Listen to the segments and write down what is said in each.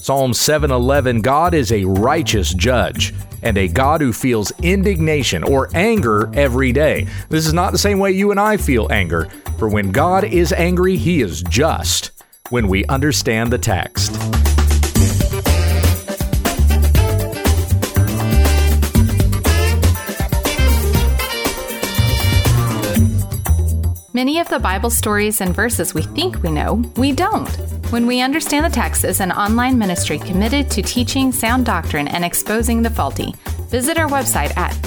Psalm 7:11, God is a righteous judge and a God who feels indignation or anger every day. This is not the same way you and I feel anger, for when God is angry, he is just when we understand the text. Many of the Bible stories and verses we think we know, we don't. When We Understand the Text is an online ministry committed to teaching sound doctrine and exposing the faulty. Visit our website at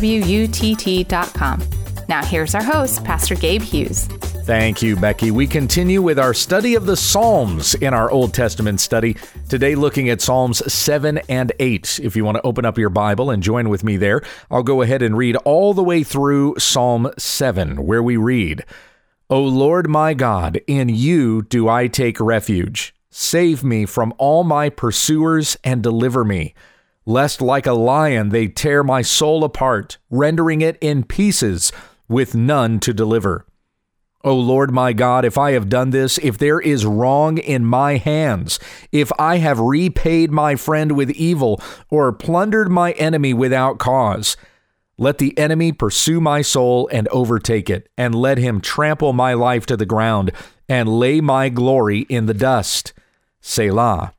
www.utt.com. Now here's our host, Pastor Gabe Hughes. Thank you, Becky. We continue with our study of the Psalms in our Old Testament study. Today looking at Psalms 7 and 8. If you want to open up your Bible and join with me there, I'll go ahead and read all the way through Psalm 7, where we read, O Lord my God, in you do I take refuge. Save me from all my pursuers and deliver me, lest like a lion they tear my soul apart, rendering it in pieces with none to deliver. O Lord my God, if I have done this, if there is wrong in my hands, if I have repaid my friend with evil or plundered my enemy without cause, let the enemy pursue my soul and overtake it, and let him trample my life to the ground and lay my glory in the dust. Selah.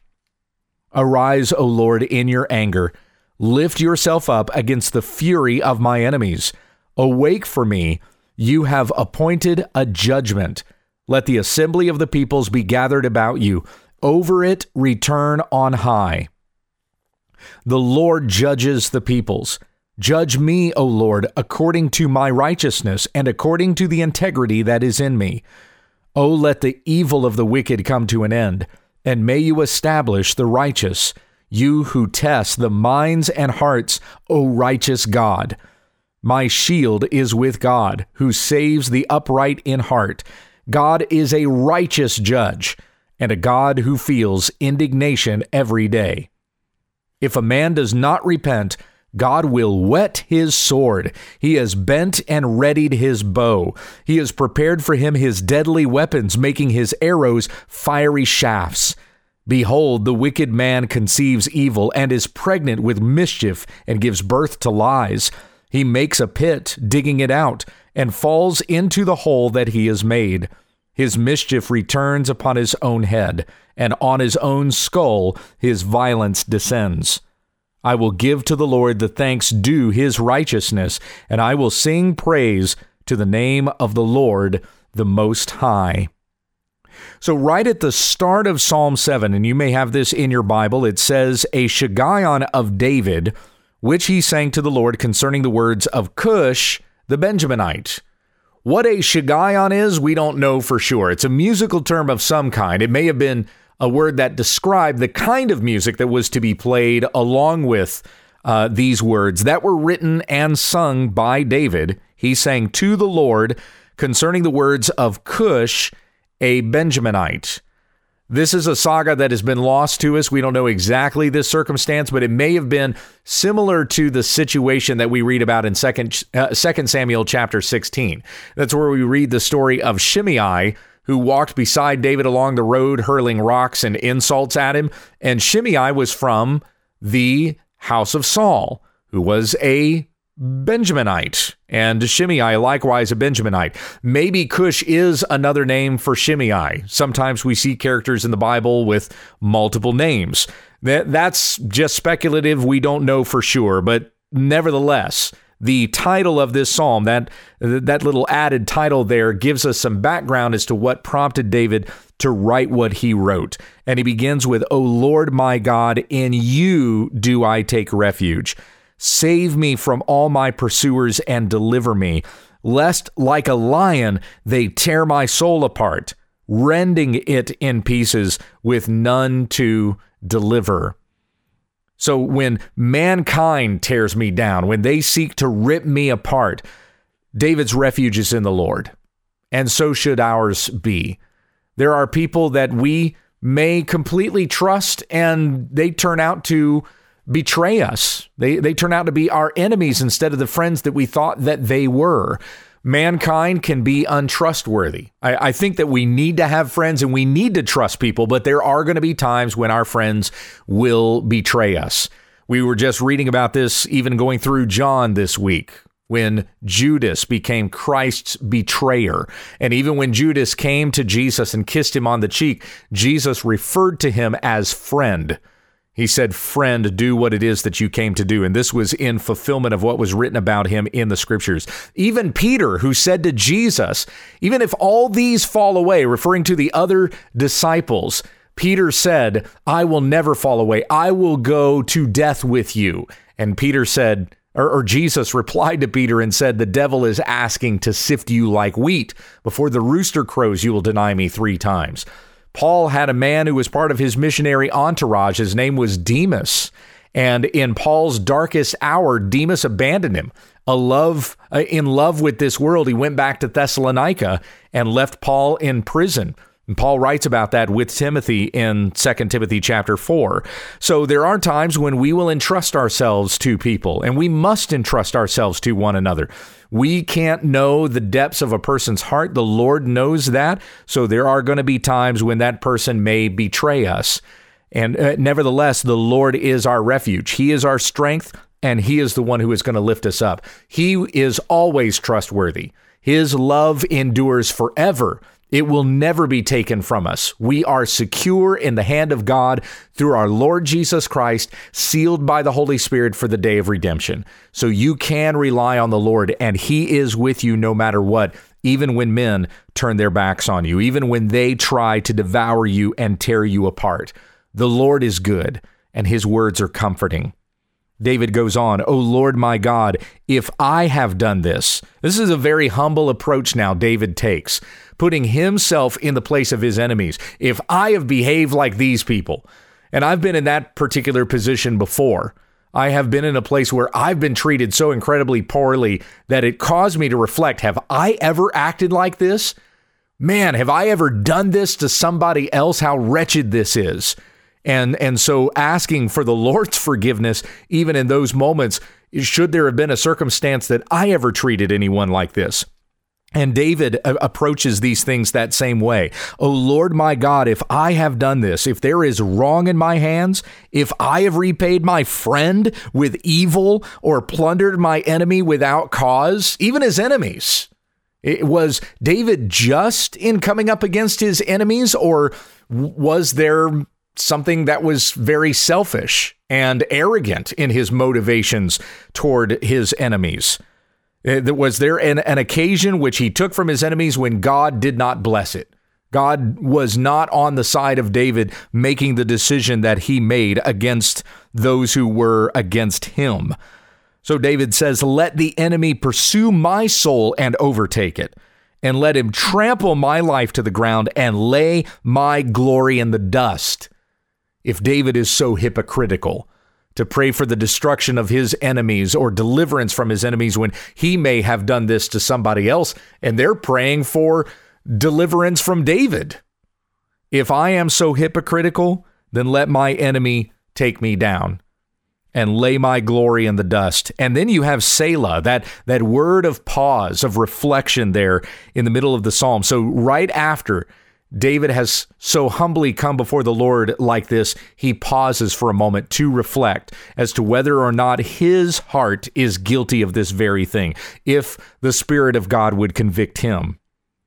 Arise, O Lord, in your anger. Lift yourself up against the fury of my enemies. Awake for me. You have appointed a judgment. Let the assembly of the peoples be gathered about you. Over it return on high. The Lord judges the peoples. Judge me, O Lord, according to my righteousness and according to the integrity that is in me. O let the evil of the wicked come to an end, and may you establish the righteous, you who test the minds and hearts, O righteous God. My shield is with God, who saves the upright in heart. God is a righteous judge, and a God who feels indignation every day. If a man does not repent, God will whet his sword. He has bent and readied his bow. He has prepared for him his deadly weapons, making his arrows fiery shafts. Behold, the wicked man conceives evil and is pregnant with mischief and gives birth to lies. He makes a pit, digging it out, and falls into the hole that he has made. His mischief returns upon his own head, and on his own skull his violence descends. I will give to the Lord the thanks due his righteousness, and I will sing praise to the name of the Lord, the Most High. So right at the start of Psalm 7, and you may have this in your Bible, it says, a Shiggaion of David, which he sang to the Lord concerning the words of Cush, the Benjaminite. What a Shiggaion is, we don't know for sure. It's a musical term of some kind. It may have been a word that described the kind of music that was to be played along with these words that were written and sung by David. He sang to the Lord concerning the words of Cush, a Benjaminite. This is a saga that has been lost to us. We don't know exactly this circumstance, but it may have been similar to the situation that we read about in 2 Samuel chapter 16. That's where we read the story of Shimei, who walked beside David along the road, hurling rocks and insults at him. And Shimei was from the house of Saul, who was a Benjaminite, and Shimei likewise a Benjaminite. Maybe Cush is another name for Shimei. Sometimes we see characters in the Bible with multiple names. That's just speculative. We don't know for sure, but nevertheless, the title of this psalm, that little added title there, gives us some background as to what prompted David to write what he wrote. And he begins with, O Lord my God, in you do I take refuge. Save me from all my pursuers and deliver me, lest like a lion they tear my soul apart, rending it in pieces with none to deliver. So when mankind tears me down, when they seek to rip me apart, David's refuge is in the Lord, and so should ours be. There are people that we may completely trust, and they turn out to betray us. They turn out to be our enemies instead of the friends that we thought that they were. mankind can be untrustworthy. I think that we need to have friends and we need to trust people, but there are going to be times when our friends will betray us. We were just reading about this, even going through John this week, when Judas became Christ's betrayer. And even when Judas came to Jesus and kissed him on the cheek, Jesus referred to him as friend. He said, "Friend, do what it is that you came to do." And this was in fulfillment of what was written about him in the scriptures. Even Peter, who said to Jesus, "Even if all these fall away," referring to the other disciples, Peter said, "I will never fall away. I will go to death with you." And Peter said, or Jesus replied to Peter and said, "The devil is asking to sift you like wheat. Before the rooster crows, you will deny me 3 times. Paul had a man who was part of his missionary entourage. His name was Demas. And in Paul's darkest hour, Demas abandoned him. In love with this world, he went back to Thessalonica and left Paul in prison. And Paul writes about that with Timothy in 2 Timothy chapter 4. So there are times when we will entrust ourselves to people, and we must entrust ourselves to one another. We can't know the depths of a person's heart. The Lord knows that. So there are going to be times when that person may betray us. And nevertheless, the Lord is our refuge. He is our strength, and he is the one who is going to lift us up. He is always trustworthy. His love endures forever. It will never be taken from us. We are secure in the hand of God through our Lord Jesus Christ, sealed by the Holy Spirit for the day of redemption. So you can rely on the Lord, and he is with you no matter what, even when men turn their backs on you, even when they try to devour you and tear you apart. The Lord is good, and his words are comforting. David goes on, "O Lord my God, if I have done this." This is a very humble approach now David takes, putting himself in the place of his enemies. If I have behaved like these people, and I've been in that particular position before, I have been in a place where I've been treated so incredibly poorly that it caused me to reflect, have I ever acted like this? Man, have I ever done this to somebody else? How wretched this is. And so asking for the Lord's forgiveness, even in those moments, should there have been a circumstance that I ever treated anyone like this? And David approaches these things that same way. "O Lord my God, if I have done this, if there is wrong in my hands, if I have repaid my friend with evil or plundered my enemy without cause," even his enemies. Was David just in coming up against his enemies, or was there something that was very selfish and arrogant in his motivations toward his enemies? Was there an occasion which he took from his enemies when God did not bless it? God was not on the side of David making the decision that he made against those who were against him. So David says, "Let the enemy pursue my soul and overtake it, and let him trample my life to the ground and lay my glory in the dust." If David is so hypocritical to pray for the destruction of his enemies or deliverance from his enemies when he may have done this to somebody else, and they're praying for deliverance from David. If I am so hypocritical, then let my enemy take me down and lay my glory in the dust. And then you have Selah, that word of pause, of reflection there in the middle of the psalm. So right after David has so humbly come before the Lord like this, he pauses for a moment to reflect as to whether or not his heart is guilty of this very thing, if the Spirit of God would convict him.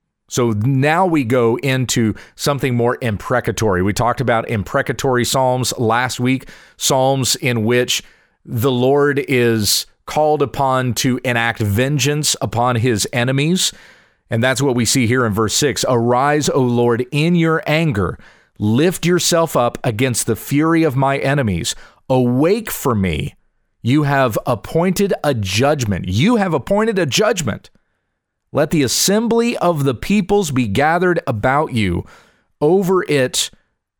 So now we go into something more imprecatory. We talked about imprecatory psalms last week, psalms in which the Lord is called upon to enact vengeance upon his enemies. And that's what we see here in verse 6. "Arise, O Lord, in your anger. Lift yourself up against the fury of my enemies. Awake for me. You have appointed a judgment. You have appointed a judgment. Let the assembly of the peoples be gathered about you. Over it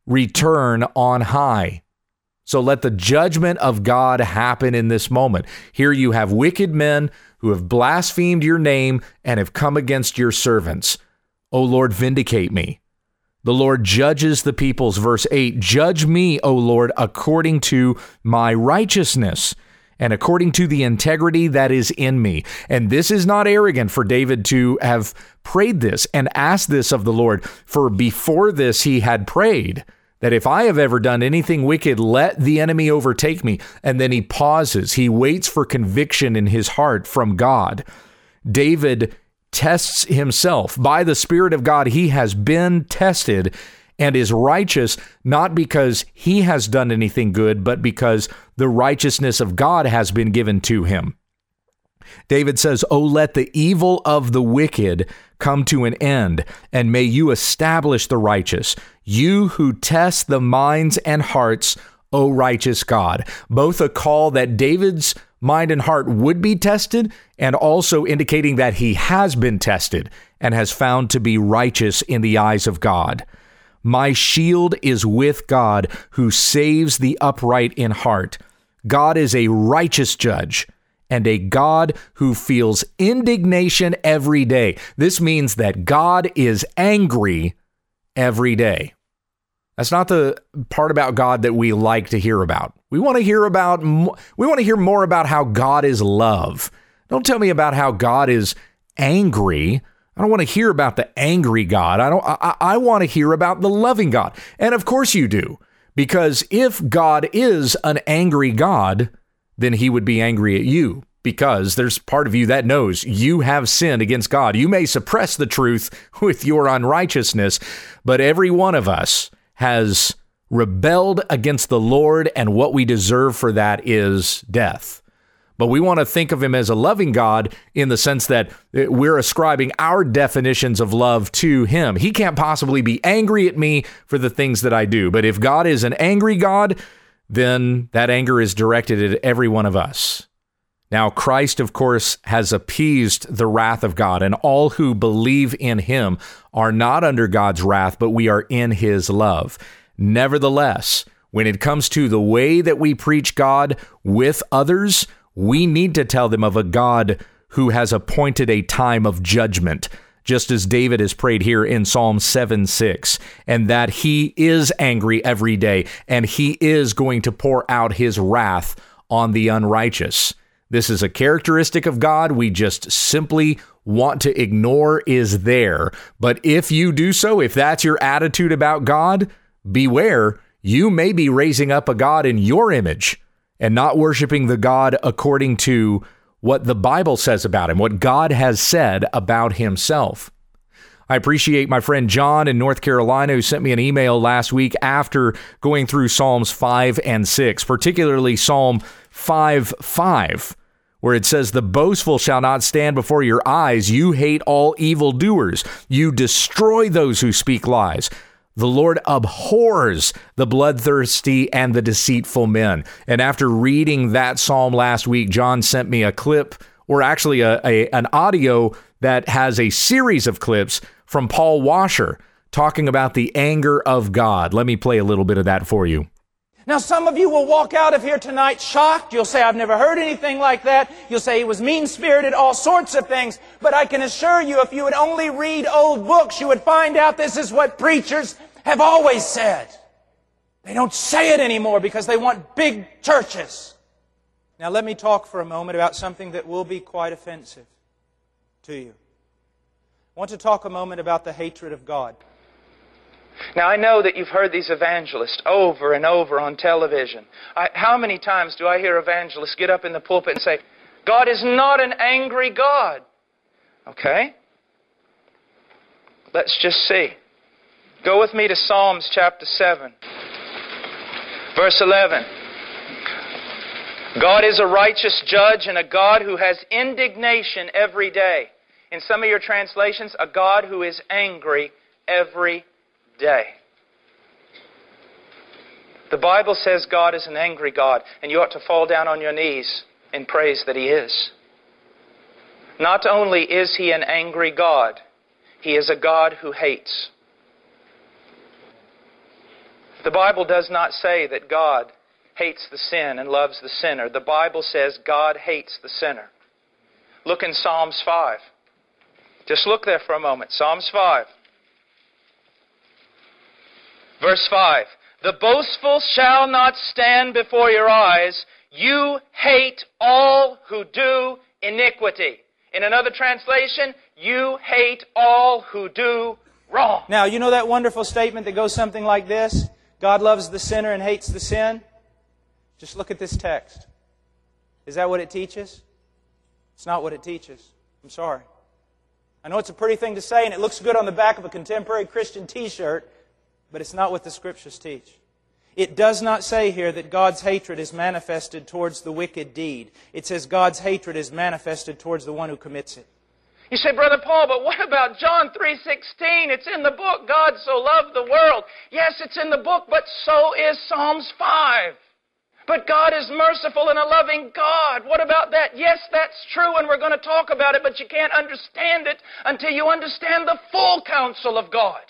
return on high." So let the judgment of God happen in this moment. Here you have wicked men who have blasphemed your name and have come against your servants. O Lord, vindicate me. The Lord judges the peoples. Verse 8, "Judge me, O Lord, according to my righteousness, and according to the integrity that is in me. And this is not arrogant for David to have prayed this and asked this of the Lord, for before this he had prayed that if I have ever done anything wicked, let the enemy overtake me. And then he pauses. He waits for conviction in his heart from God. David tests himself. By the Spirit of God, he has been tested and is righteous, not because he has done anything good, but because the righteousness of God has been given to him. David says, "Oh, let the evil of the wicked come to an end, and may you establish the righteous, you who test the minds and hearts, O righteous God." Both a call that David's mind and heart would be tested, and also indicating that he has been tested and has found to be righteous in the eyes of God. My shield is with God, who saves the upright in heart. God is a righteous judge and a God who feels indignation every day. This means that God is angry every day. That's not the part about God that we like to hear about. We want to hear more about how God is love. Don't tell me about how God is angry. I don't want to hear about the angry God. I want to hear about the loving God. And of course you do, because if God is an angry God, then he would be angry at you, because there's part of you that knows you have sinned against God. You may suppress the truth with your unrighteousness, but every one of us has rebelled against the Lord, and what we deserve for that is death. But we want to think of him as a loving God in the sense that we're ascribing our definitions of love to him. He can't possibly be angry at me for the things that I do. But if God is an angry God, then that anger is directed at every one of us. Now, Christ, of course, has appeased the wrath of God, and all who believe in him are not under God's wrath, but we are in his love. Nevertheless, when it comes to the way that we preach God with others, we need to tell them of a God who has appointed a time of judgment, just as David has prayed here in Psalm 7:6, and that he is angry every day, and he is going to pour out his wrath on the unrighteous. This is a characteristic of God we just simply want to ignore is there. But if you do so, if that's your attitude about God, beware, you may be raising up a God in your image and not worshiping the God according to what the Bible says about him, what God has said about himself. I appreciate my friend John in North Carolina who sent me an email last week after going through Psalms 5 and 6, particularly Psalm 5:5, where it says, "The boastful shall not stand before your eyes. You hate all evildoers. You destroy those who speak lies. The Lord abhors the bloodthirsty and the deceitful men." And after reading that psalm last week, John sent me a clip, or actually an audio that has a series of clips from Paul Washer talking about the anger of God. Let me play a little bit of that for you. Now, some of you will walk out of here tonight shocked. You'll say, "I've never heard anything like that." You'll say he was mean-spirited, all sorts of things. But I can assure you, if you would only read old books, you would find out this is what preachers have always said. They don't say it anymore because they want big churches. Now, let me talk for a moment about something that will be quite offensive to you. I want to talk a moment about the hatred of God. Now, I know that you've heard these evangelists over and over on television. How many times do I hear evangelists get up in the pulpit and say, "God is not an angry God"? Okay? Let's just see. Go with me to Psalms chapter 7, verse 11. God is a righteous judge and a God who has indignation every day. In some of your translations, a God who is angry every day. The Bible says God is an angry God, and you ought to fall down on your knees in praise that he is. Not only is he an angry God, he is a God who hates. The Bible does not say that God hates the sin and loves the sinner. The Bible says God hates the sinner. Look in Psalms 5. Just look there for a moment. Psalms 5. Verse 5. "The boastful shall not stand before your eyes. You hate all who do iniquity. In another translation, you hate all who do wrong. Now, you know that wonderful statement that goes something like this? God loves the sinner and hates the sin? Just look at this text. Is that what it teaches? It's not what it teaches. I'm sorry. I know it's a pretty thing to say and it looks good on the back of a contemporary Christian t-shirt, but it's not what the Scriptures teach. It does not say here that God's hatred is manifested towards the wicked deed. It says God's hatred is manifested towards the one who commits it. You say, Brother Paul, but what about John 3:16? It's in the book, God so loved the world. Yes, it's in the book, but so is Psalms 5. But God is merciful and a loving God. What about that? Yes, that's true, and we're going to talk about it, but you can't understand it until you understand the full counsel of God.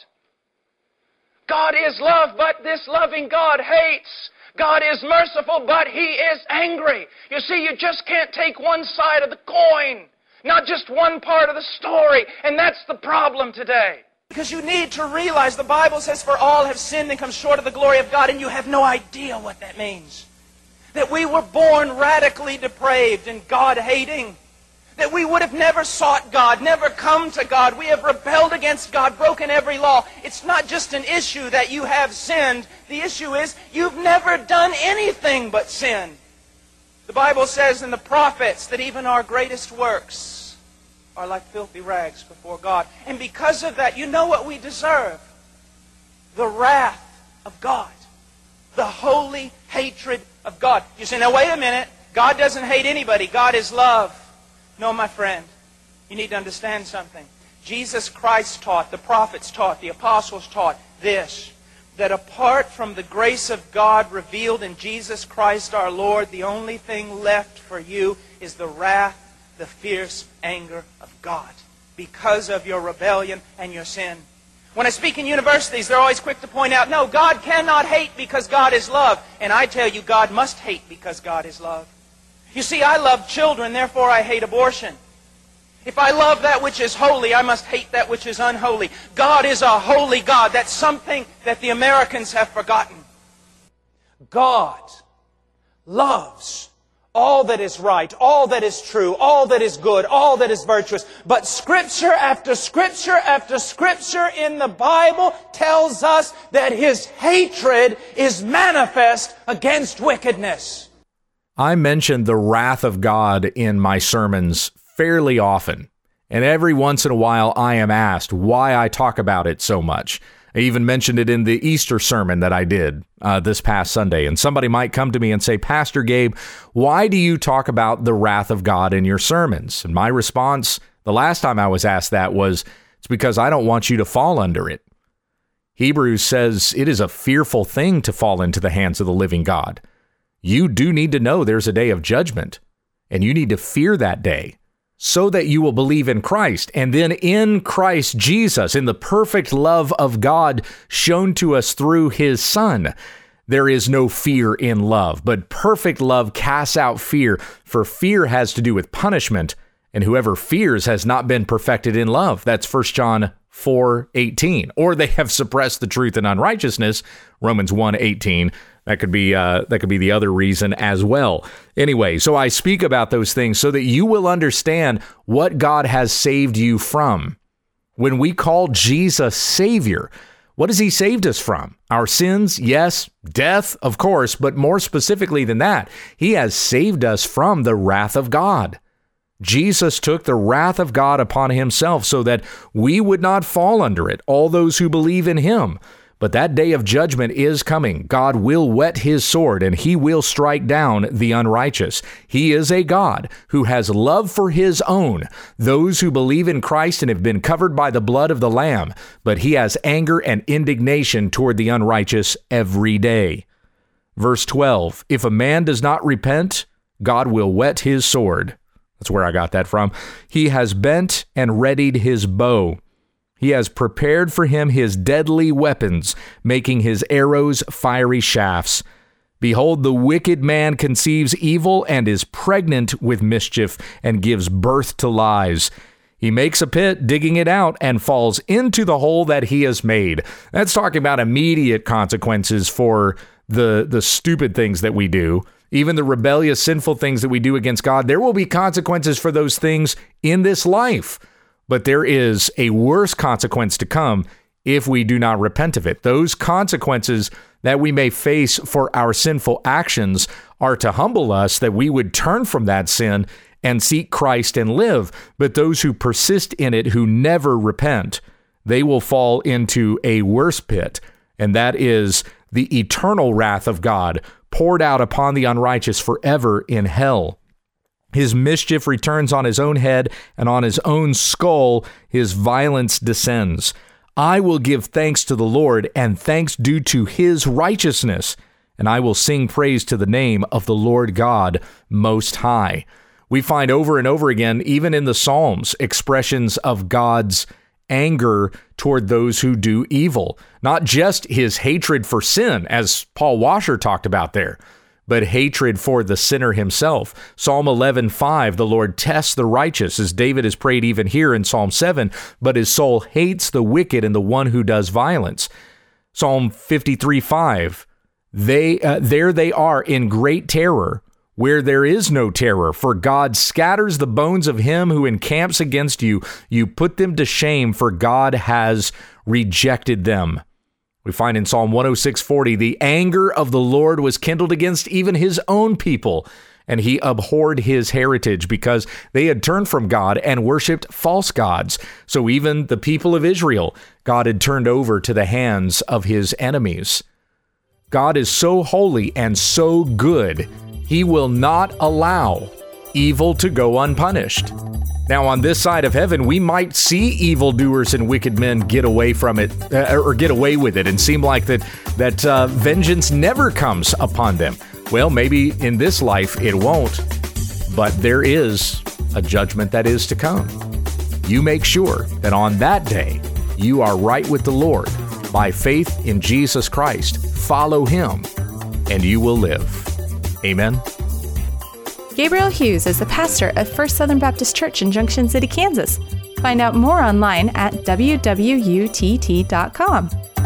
God is love, but this loving God hates. God is merciful, but He is angry. You see, you just can't take one side of the coin, not just one part of the story, and that's the problem today. Because you need to realize the Bible says, for all have sinned and come short of the glory of God, and you have no idea what that means. That we were born radically depraved and God-hating. That we would have never sought God, never come to God. We have rebelled against God, broken every law. It's not just an issue that you have sinned. The issue is you've never done anything but sin. The Bible says in the prophets that even our greatest works are like filthy rags before God. And because of that, you know what we deserve? The wrath of God. The holy hatred of God. You say, now wait a minute. God doesn't hate anybody. God is love. No, my friend, you need to understand something. Jesus Christ taught, the prophets taught, the apostles taught this, that apart from the grace of God revealed in Jesus Christ our Lord, the only thing left for you is the wrath, the fierce anger of God because of your rebellion and your sin. When I speak in universities, they're always quick to point out, no, God cannot hate because God is love. And I tell you, God must hate because God is love. You see, I love children, therefore I hate abortion. If I love that which is holy, I must hate that which is unholy. God is a holy God. That's something that the Americans have forgotten. God loves all that is right, all that is true, all that is good, all that is virtuous. But Scripture after Scripture after Scripture in the Bible tells us that His hatred is manifest against wickedness. I mention the wrath of God in my sermons fairly often, and every once in a while I am asked why I talk about it so much. I even mentioned it in the Easter sermon that I did this past Sunday, and somebody might come to me and say, Pastor Gabe, why do you talk about the wrath of God in your sermons? And my response, the last time I was asked that was, it's because I don't want you to fall under it. Hebrews says it is a fearful thing to fall into the hands of the living God. You do need to know there's a day of judgment, and you need to fear that day so that you will believe in Christ. And then in Christ Jesus, in the perfect love of God shown to us through His Son, there is no fear in love, but perfect love casts out fear, for fear has to do with punishment, and whoever fears has not been perfected in love. That's 1 John 4:18. Or they have suppressed the truth in unrighteousness, Romans 1:18. That could be the other reason as well. Anyway, so I speak about those things so that you will understand what God has saved you from. When we call Jesus Savior, what has He saved us from? Our sins, yes. Death, of course, but more specifically than that, He has saved us from the wrath of God. Jesus took the wrath of God upon Himself so that we would not fall under it, all those who believe in Him. But that day of judgment is coming. God will whet His sword, and He will strike down the unrighteous. He is a God who has love for His own, those who believe in Christ and have been covered by the blood of the Lamb. But He has anger and indignation toward the unrighteous every day. Verse 12, if a man does not repent, God will whet His sword. That's where I got that from. He has bent and readied His bow. He has prepared for him his deadly weapons, making his arrows fiery shafts. Behold, the wicked man conceives evil and is pregnant with mischief and gives birth to lies. He makes a pit, digging it out, and falls into the hole that he has made. That's talking about immediate consequences for the stupid things that we do. even the rebellious, sinful things that we do against God, there will be consequences for those things in this life. But there is a worse consequence to come if we do not repent of it. Those consequences that we may face for our sinful actions are to humble us, that we would turn from that sin and seek Christ and live. But those who persist in it, who never repent, they will fall into a worse pit, and that is the eternal wrath of God poured out upon the unrighteous forever in hell. His mischief returns on his own head, and on his own skull his violence descends. I will give thanks to the Lord, and thanks due to his righteousness, and I will sing praise to the name of the Lord God Most High. We find over and over again, even in the Psalms, expressions of God's anger toward those who do evil. Not just his hatred for sin, as Paul Washer talked about there, but hatred for the sinner himself. Psalm 11:5, the Lord tests the righteous, as David has prayed even here in Psalm 7, but his soul hates the wicked and the one who does violence. Psalm 53:5, there they are in great terror, where there is no terror, for God scatters the bones of him who encamps against you. You put them to shame, for God has rejected them. We find in Psalm 106:40, the anger of the Lord was kindled against even his own people, and he abhorred his heritage because they had turned from God and worshiped false gods. So even the people of Israel, God had turned over to the hands of his enemies. God is so holy and so good, he will not allow evil to go unpunished. Now, on this side of heaven, we might see evildoers and wicked men get away from it, or get away with it, and seem like that vengeance never comes upon them. Well, maybe in this life it won't, but there is a judgment that is to come. You make sure that on that day you are right with the Lord by faith in Jesus Christ. Follow him, and you will live. Amen. Gabriel Hughes is the pastor of First Southern Baptist Church in Junction City, Kansas. Find out more online at wwutt.com.